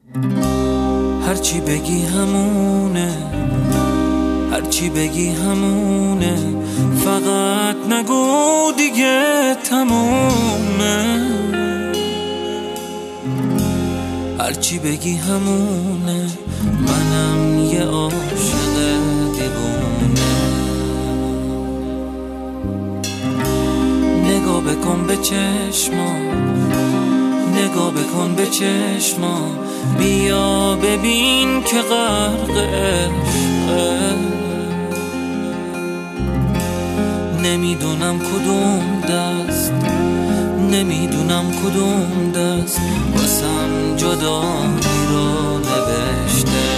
هرچی بگی همونه، هرچی بگی همونه، فقط نگو دیگه تمومه. هرچی بگی همونه، منم یه عاشق دیوونه. نگاه بکن به چشما، نگاه بکن به چشما، بیا ببین که غرق عشقه. نمیدونم کدوم دست، نمیدونم کدوم دست واسم جدایی رو نوشته.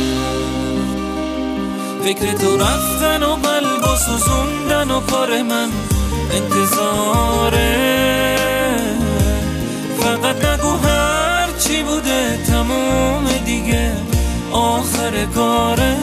فکر تو رفتن و قلب و سوزوندن و کار من انتظاره. فقط نگو هر چی بوده تموم دیگه، آخر کاره.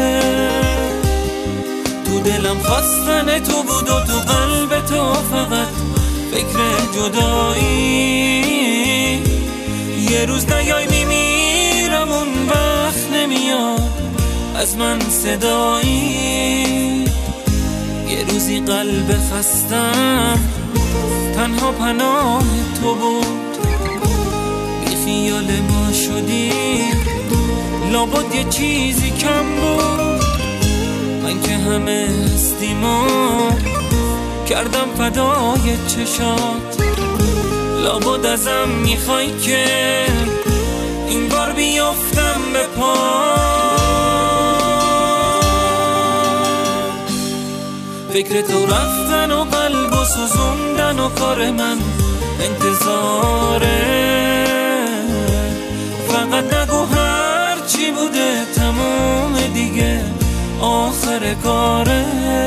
تو دلم خواستن تو بود و تو قلب تو فقط فکر جدایی. یه روز نیای میمیرم، اون وقت نمیاد از من صدایی. یه روزی قلب خستم تنها پناه تو بود، بی خیال ما شدی لابد یه چیزی کم بود. من که همه هستیمو کردم فدای چشات، لابد ازم میخوای که این بار بیافتم به پا. فکر تو رفتن و قلب و سوزوندن و کار من انتظاره. فقط نگو هر چی بوده تموم دیگه، آخر کاره.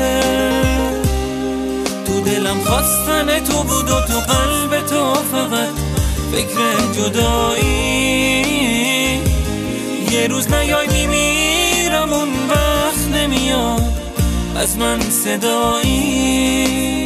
تو دلم خواستن تو بود و تو قلب تو فقط فکر جدایی. یه روز نیای میمیرم، اون وقت نمیاد از من صدایی.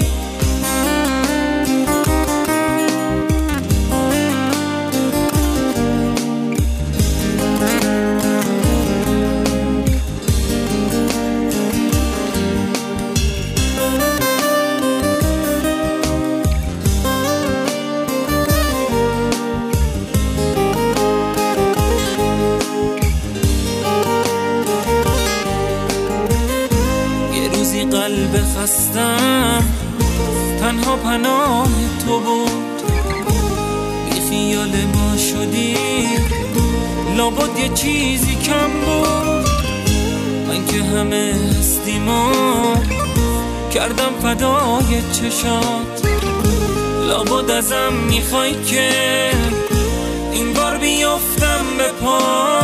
قلب خستم تنها پناه تو بود، بی خیال ما شدی لابد یه چیزی کم بود. من که همه هستیمو کردم فدای چشات، لابد ازم میخوای که این بار بیافتم به پا.